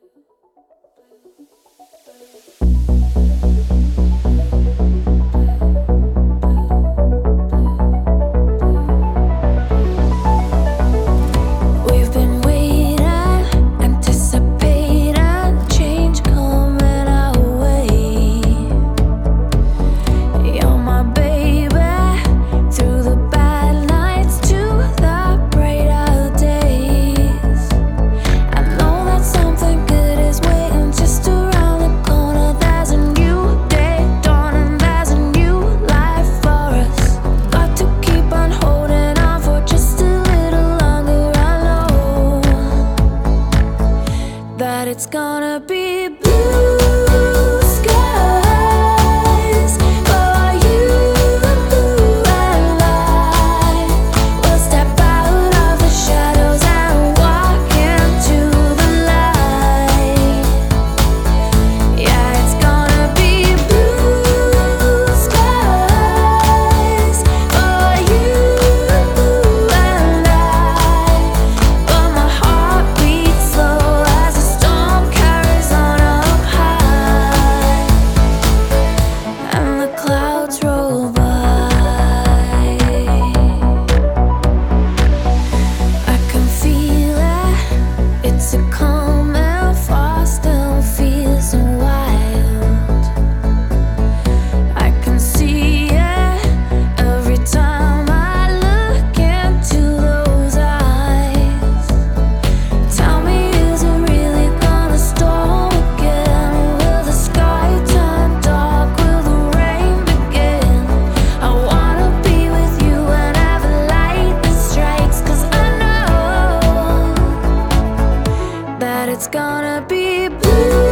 We've been waiting, anticipating change coming our way. You're my baby, through the bad nights to the brighter days. I know that something good is waiting just around the corner. There's a new day dawning, there's a new life for us. Got to keep on holding on for just a little longer. I know that it's gonna be blue skies for you and I. We'll step out of the shadows and walk into the light. Yeah, it's gonna be blue skies for you and I. But my heart beats slow as the storm carries on up high, and the clouds roll by. I can feel it, it's a coming fast and feels so wild. I can see it every time I look into those eyes. Tell me, is it really gonna storm again? Will the sky turn dark? Will the rain begin? I wanna be with you whenever lightning strikes, 'cause I know that it's gonna be blue